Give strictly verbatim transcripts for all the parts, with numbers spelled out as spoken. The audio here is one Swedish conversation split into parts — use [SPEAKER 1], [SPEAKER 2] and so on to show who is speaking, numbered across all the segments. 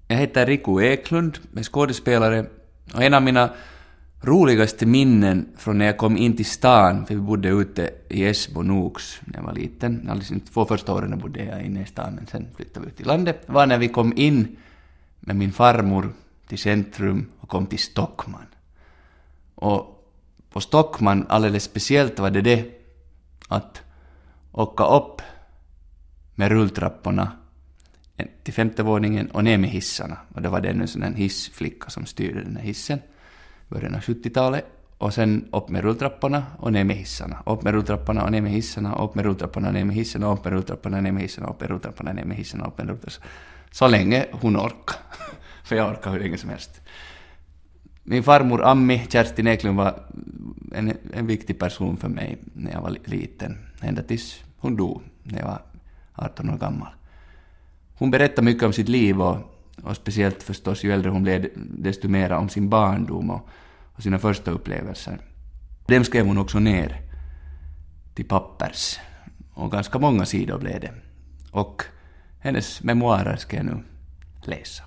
[SPEAKER 1] Jag heter Riku Eklund, är skådespelare, och en av mina roligaste minnen från när jag kom in till stan, för vi bodde ute i Esbo Noks när jag var liten. Alldeles inte två första åren bodde jag inne i stan, men sen flyttade vi ut i landet. Var när vi kom in med min farmor till centrum och kom till Stockman. Och på Stockman alldeles speciellt var det det att åka upp med rulltrapporna till femte våningen och ner med hissarna. Och det var det en sån här hissflicka som styrde den här hissen i början av sjuttiotalet. Och sen upp med rulltrapporna och ner med hissarna. Upp med rulltrapporna och ner med hissarna. Upp med rulltrapporna och ner med hissarna. Upp med rulltrapporna och ner med hissarna. Upp med rulltrapporna och ner med hissarna. Upp med rulltrapporna. Så länge hon orkar. För jag orkar hur länge som helst. Min farmor Ammi, Kerstin Eklund, var en, en viktig person för mig när jag var liten. Ända tills hon dog när jag var arton år gammal. Hon berättade mycket om sitt liv och, och speciellt förstås ju äldre hon blev desto mer om sin barndom och, och sina första upplevelser. Dem skrev hon också ner till pappers och ganska många sidor blev det. Och hennes memoarer ska jag nu läsa.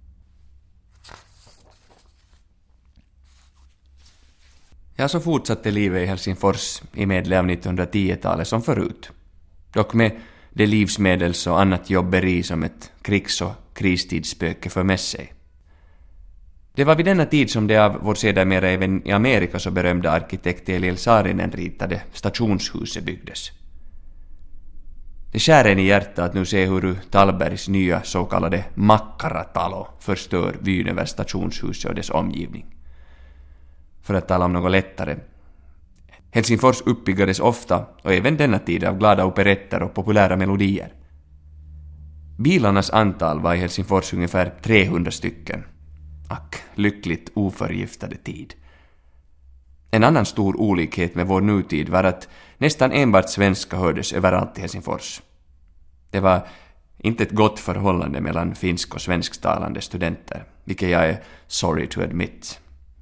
[SPEAKER 1] Jag så fortsatte livet i Helsingfors i medel av nittonhundratio-talet som förut. Dock med det livsmedels- och annat jobberi som ett krigs- och kristidsspöke för med sig. Det var vid denna tid som det av vår sedermera även i Amerika så berömda arkitekt Eliel Saarinen ritade stationshuset byggdes. Det skär en i hjärtat att nu se hur Tallbergs nya så kallade Makkaratalo förstör vyn över stationshuset och dess omgivning. För att tala om något lättare. Helsingfors uppbyggades ofta och även denna tid av glada operetter och populära melodier. Bilarnas antal var i Helsingfors ungefär trehundra stycken. Ack, lyckligt oförgiftade tid. En annan stor olikhet med vår nutid var att nästan enbart svenska hördes överallt i Helsingfors. Det var inte ett gott förhållande mellan finsk- och svensktalande studenter, vilket jag är sorry to admit.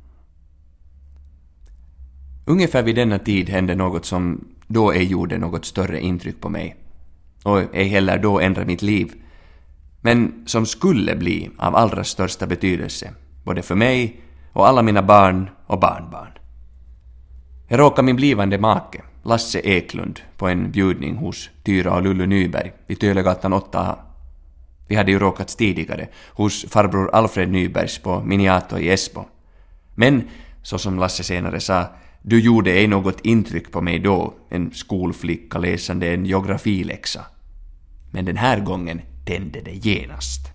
[SPEAKER 1] Ungefär vid denna tid hände något som då ej gjorde något större intryck på mig, och ej heller då ändra mitt liv, men som skulle bli av allra största betydelse, både för mig och alla mina barn och barnbarn. Jag råkade min blivande make, Lasse Eklund, på en bjudning hos Tyra och Lullu Nyberg vid Tölegatan åtta A. Vi hade ju råkats tidigare hos farbror Alfred Nybergs på Miniato i Esbo. Men, så som Lasse senare sa, du gjorde ej något intryck på mig då, en skolflicka läsande en geografiläxa. Men den här gången tände det genast.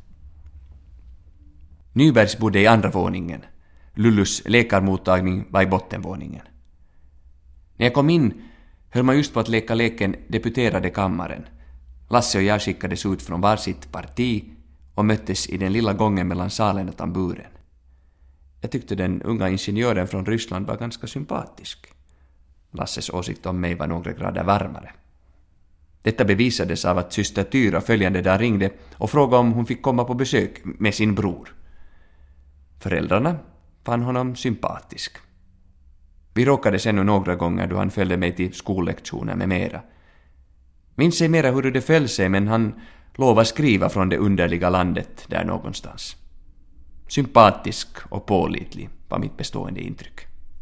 [SPEAKER 1] Nybergs bodde i andra våningen. Lullus läkarmottagning var i bottenvåningen. När jag kom in höll man just på att leka leken Deputerade kammaren. Lasse och jag skickades ut från varsitt parti och möttes i den lilla gången mellan salen och tamburen. Jag tyckte den unga ingenjören från Ryssland var ganska sympatisk. Lasses åsikt om mig var några grader varmare. Detta bevisades av att syster Tyra följande dag ringde och frågade om hon fick komma på besök med sin bror. Föräldrarna fann honom sympatisk. Vi råkade ännu några gånger då han följde mig till skollektioner med mera. Minns ej mera hur det föll sig, men han lovade skriva från det underliga landet där någonstans. Sympatisk och pålitlig var mitt bestående intryck.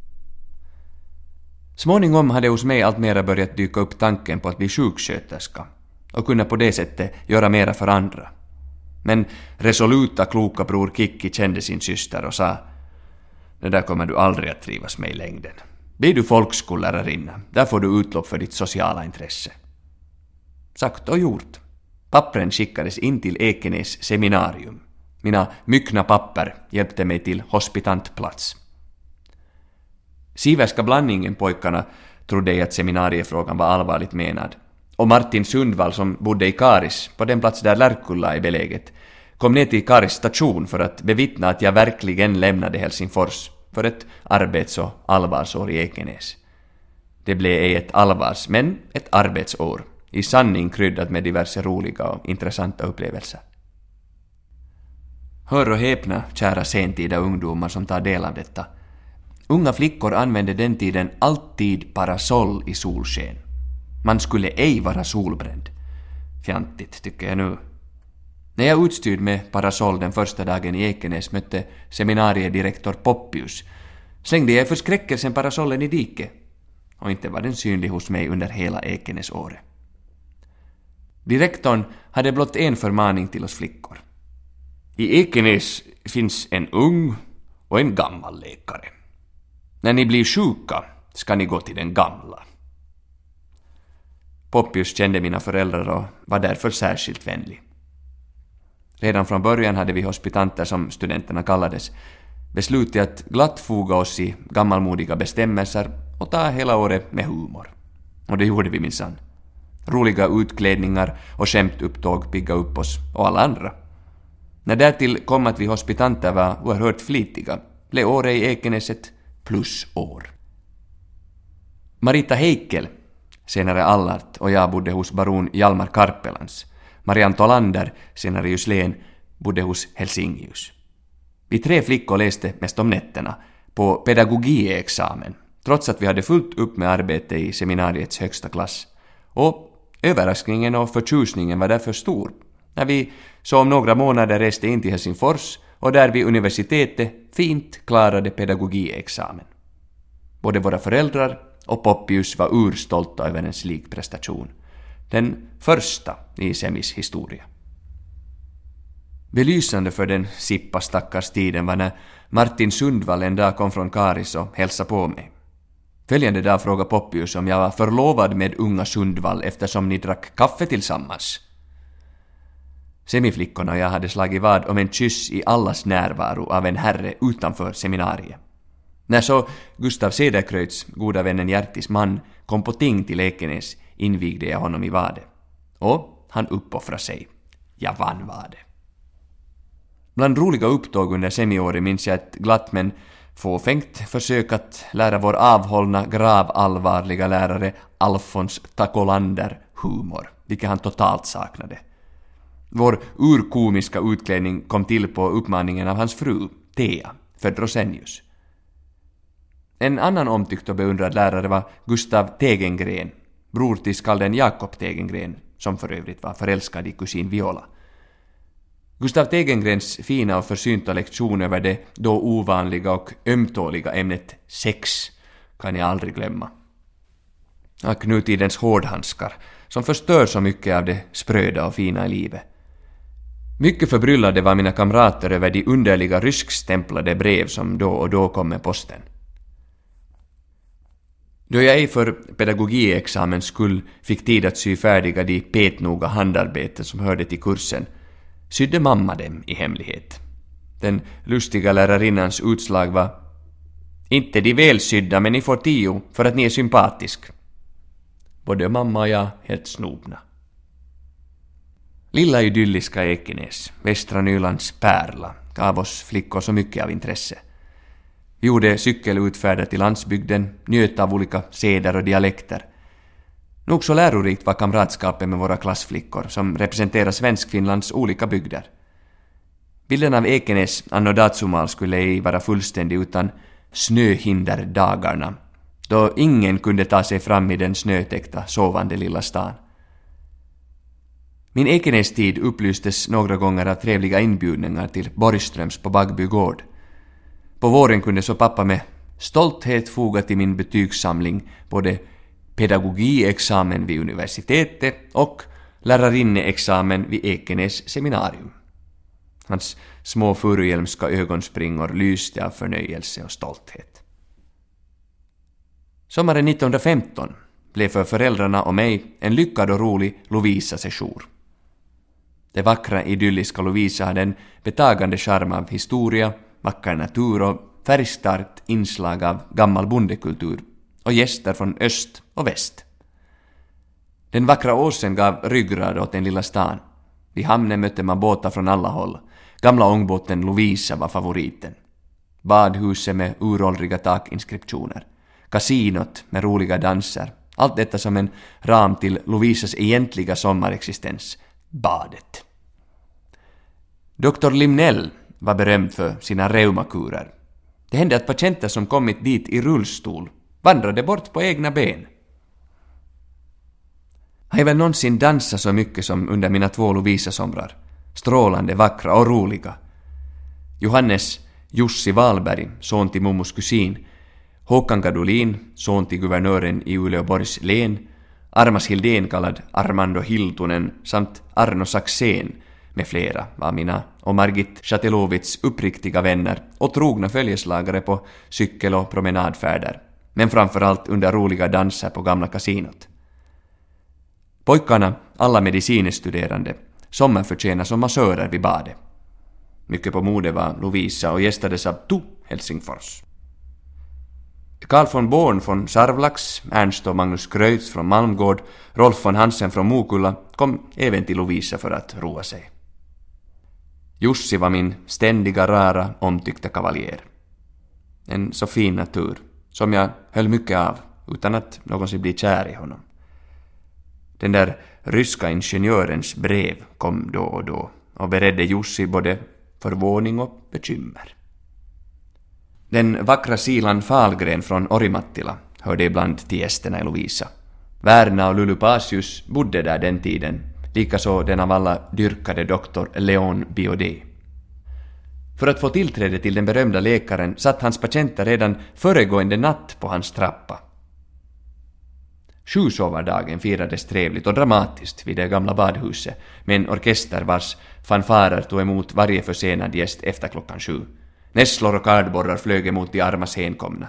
[SPEAKER 1] Småningom hade hos mig allt mera börjat dyka upp tanken på att bli sjuksköterska och kunna på det sättet göra mera för andra. Men resoluta kloka bror Kikki kände sin syster och sa: det där kommer du aldrig att trivas med i längden. Blir du folkskollärarrinna, där får du utlopp för ditt sociala intresse. Sagt och gjort. Pappren skickades in till Ekenäs seminarium. Mina myckna papper hjälpte mig till hospitantplats. Siverska blandningen pojkarna trodde jag att seminariefrågan var allvarligt menad. Och Martin Sundvall, som bodde i Karis, på den plats där Lärkulla är beläget, kom ner till Karis station för att bevittna att jag verkligen lämnade Helsingfors för ett arbets- och allvarsår i Ekenäs. Det blev ej ett allvars, men ett arbetsår, i sanning kryddat med diverse roliga och intressanta upplevelser. Hör och häpna, kära sentida ungdomar som tar del av detta. Unga flickor använde den tiden alltid parasoll i solsken. Man skulle ej vara solbränd. Fjantigt tycker jag nu. När jag utstyrd med parasoll den första dagen i Ekenäs mötte seminariedirektor Poppius slängde jag för skräckelsen parasollen i diket, och inte var den synlig hos mig under hela Ekenäsåret. Direktorn hade blott en förmaning till oss flickor. I Ekenäs finns en ung och en gammal läkare. När ni blir sjuka ska ni gå till den gamla. Poppius kände mina föräldrar och var därför särskilt vänlig. Redan från början hade vi hospitanter, som studenterna kallades, beslutat att glatt foga oss i gammalmodiga bestämmelser och ta hela året med humor. Och det gjorde vi minsann. Roliga utklädningar och skämtupptåg pigga upp oss och alla andra. När därtill kom att vi hospitanter var oerhört flitiga, blev året i Ekenäs ett plusår. Marita Heikel, senare Allart, och jag bodde hos baron Hjalmar Karpelans. Marianne Tolander, senare Juslén, bodde hos Helsingius. Vi tre flickor läste mest om nätterna på pedagogiexamen, trots att vi hade fullt upp med arbete i seminariets högsta klass. Och överraskningen och förtjusningen var därför stor när vi så om några månader reste in till Helsingfors och där vid universitetet fint klarade pedagogiexamen. Både våra föräldrar och Poppius var urstolta över en slik prestation. Den första i Semis historia. Belysande för den sippa stackars tiden var när Martin Sundvall en dag kom från Karis och hälsade på mig. Följande dag frågade Poppius om jag var förlovad med unga Sundvall eftersom ni drack kaffe tillsammans. Semiflickorna och jag hade slagit vad om en kyss i allas närvaro av en herre utanför seminariet. När så Gustav Cederkreuts, goda vännen Hjärtis man, kom på ting till Ekenäs invigde jag honom i vade. Och han uppoffrade sig. Jag vann vade. Bland roliga upptåg under semiåret minns jag ett glatt men fåfängt försök att lära vår avhållna gravallvarliga lärare Alfons Takolander humor, vilket han totalt saknade. Vår urkomiska utklädning kom till på uppmaningen av hans fru, Thea, född Rosenius. En annan omtyckt och beundrad lärare var Gustav Tegengren, bror till skalden Jakob Tegengren, som för övrigt var förälskad i kusin Viola. Gustav Tegengrens fina och försynta lektion över det då ovanliga och ömtåliga ämnet sex kan jag aldrig glömma. Och nutidens hårdhandskar, som förstör så mycket av det spröda och fina i livet. Mycket förbryllade var mina kamrater över de underliga ryskstämplade brev som då och då kom med posten. Då jag ej för pedagogiexamens skull fick tid att sy färdiga de petnoga handarbeten som hörde till kursen, sydde mamma dem i hemlighet. Den lustiga lärarinnans utslag var: inte de välsydda, men ni får tio för att ni är sympatisk. Både mamma och jag helt snobna. Lilla idylliska Ekenäs, västra Nylands pärla, gav oss flickor så mycket av intresse. Vi gjorde cykelutfärder till landsbygden, njöt av olika seder och dialekter. Nog så lärorikt var kamratskapet med våra klassflickor som representerar Svenskfinlands olika bygder. Bilden av Ekenäs anno dazumal skulle ej vara fullständig utan snöhinderdagarna, då ingen kunde ta sig fram i den snötäckta sovande lilla stan. Min Ekenäs-tid upplystes några gånger av trevliga inbjudningar till Borgströms på Bagby gård. På våren kunde så pappa med stolthet foga till min betygssamling både pedagogiexamen vid universitetet och lärarinneexamen vid Ekenäs seminarium. Hans små furuhjälmska ögonspringor lyste av förnöjelse och stolthet. Sommaren nittonhundrafemton blev för föräldrarna och mig en lyckad och rolig Lovisa-session. Det vackra idylliska Lovisa hade en betagande charm av historia, vacker natur och färgstarkt inslag av gammal bondekultur och gäster från öst och väst. Den vackra åsen gav ryggrad åt den lilla stan. Vid hamnen mötte man båtar från alla håll. Gamla ångbåten Lovisa var favoriten. Badhuset med uråldriga takinskriptioner. Kasinot med roliga danser. Allt detta som en ram till Lovisas egentliga sommarexistens, badet. doktor Limnell var berömd för sina reumakurer. Det hände att patienter som kommit dit i rullstol vandrade bort på egna ben. Har jag väl någonsin dansat så mycket som under mina två Lovisa-somrar? strålande, vackra och roliga. Johannes Jussi Wahlberg, son till Mommos kusin, Håkan Gadolin, son till guvernören i Uleåborgs län, Armas Hildén kallad Armando Hiltunen samt Arno Saxén med flera var mina och Margit Chatelovits uppriktiga vänner och trogna följeslagare på cykel- och promenadfärder, men framförallt under roliga danser på gamla kasinot. Pojkarna, alla medicinestuderande, sommarförtjänar som massörer vid badet. Mycket på mode var Lovisa och gästades av Tu Helsingfors. Carl von Born från Sarvlax, Ernst och Magnus Kreutz från Malmgård, Rolf von Hansen från Mokulla kom även till Lovisa för att roa sig. Jussi var min ständiga, rara, omtyckta kavaljer. En så fin natur, som jag höll mycket av, utan att någonsin bli kär i honom. Den där ryska ingenjörens brev kom då och då och beredde Jussi både förvåning och bekymmer. Den vackra Silan Fahlgren från Orimattila hörde ibland till gästerna i Lovisa. Verna och Lulu Pasius bodde där den tiden, likaså den av alla dyrkade doktor Leon Biodé. För att få tillträde till den berömda läkaren satt hans patienter redan föregående natt på hans trappa. Sjusovardagen firades trevligt och dramatiskt vid det gamla badhuset med en orkester vars fanfarer tog emot varje försenad gäst efter klockan sju. Nässlor och kardborrar flög emot de armas henkomna.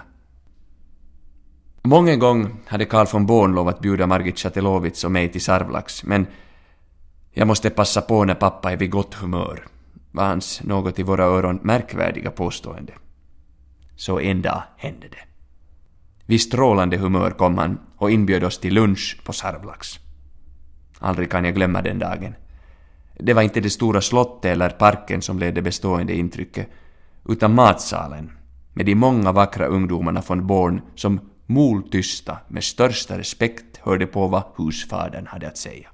[SPEAKER 1] Många gång hade Carl von Born lovat bjuda Margit Chatelovits och mig till Sarvlax, men jag måste passa på när pappa är vid gott humör, var hans något i våra öron märkvärdiga påstående. Så en dag hände det. Vid strålande humör kom han och inbjöd oss till lunch på Sarvlax. Aldrig kan jag glömma den dagen. Det var inte det stora slottet eller parken som blev det bestående intrycket, utan matsalen med de många vackra ungdomarna från Born som moltysta med största respekt hörde på vad husfadern hade att säga.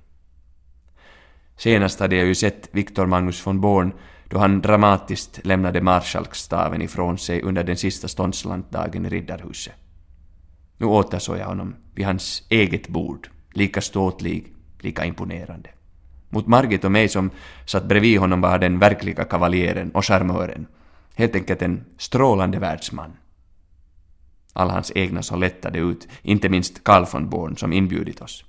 [SPEAKER 1] Senast hade jag ju sett Viktor Magnus von Born då han dramatiskt lämnade marskalkstaven ifrån sig under den sista ståndslantdagen i Riddarhuset. Nu återsåg jag honom vid hans eget bord, lika ståtlig, lika imponerande. Mot Margit och mig som satt bredvid honom var den verkliga kavaljeren och charmören, helt enkelt en strålande världsman. Alla hans egna så lättade ut, inte minst Carl von Born som inbjudit oss.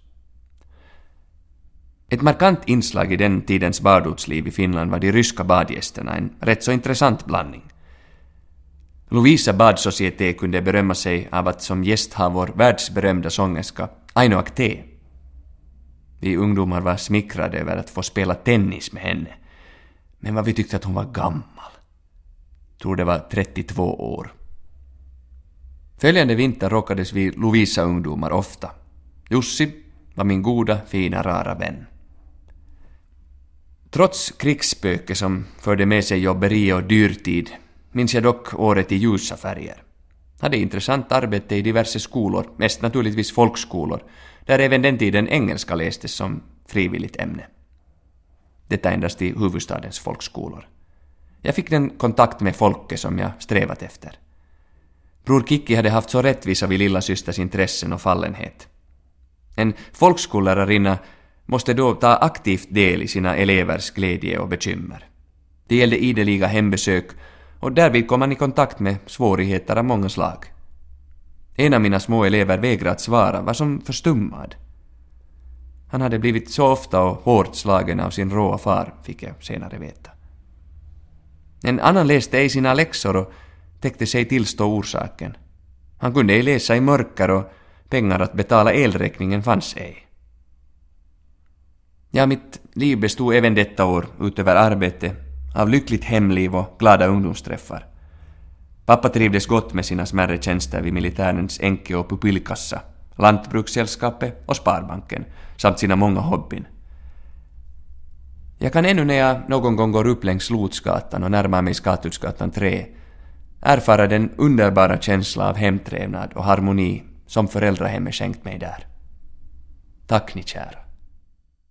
[SPEAKER 1] Ett markant inslag i den tidens badortsliv i Finland var de ryska badgästerna, en rätt så intressant blandning. Lovisa badsocieté kunde berömma sig av att som gäst ha vår världsberömda sångerska Aino Akté. Vi ungdomar var smickrade över att få spela tennis med henne, men vad vi tyckte att hon var gammal. Tror det var trettiotvå år. Följande vinter råkades vi Lovisa-ungdomar ofta. Jussi var min goda, fina, rara vän. Trots krigsspöke som förde med sig jobberi och dyrtid minns jag dock året i ljusa färger. Hade intressant arbete i diverse skolor, mest naturligtvis folkskolor, där även den tiden engelska lästes som frivilligt ämne. Detta endast i huvudstadens folkskolor. Jag fick den kontakt med folket som jag strävat efter. Bror Kikki hade haft så rättvisa vid lilla systers intressen och fallenhet. En folkskollarinna måste då ta aktivt del i sina elevers glädje och bekymmer. Det gällde ideliga hembesök och därvid kom man i kontakt med svårigheter av många slag. En av mina små elever vägrade att svara, var som förstummad. Han hade blivit så ofta och hårt slagen av sin råa far, fick jag senare veta. En annan läste ej sina läxor och täckte sig tillstå orsaken. Han kunde ej läsa i mörker och pengar att betala elräkningen fanns ej. Ja, mitt liv bestod även detta år utöver arbete av lyckligt hemliv och glada ungdomsträffar. Pappa trivdes gott med sina smärre tjänster vid militärens enke- och pupillkassa, lantbrukssällskapet och sparbanken samt sina många hobbyn. Jag kan ännu när jag någon gång går upp längs Lotsgatan och närmar mig Skatutsgatan tre erfara den underbara känsla av hemtrevnad och harmoni som föräldrahemmet skänkt mig där. Tack ni kära.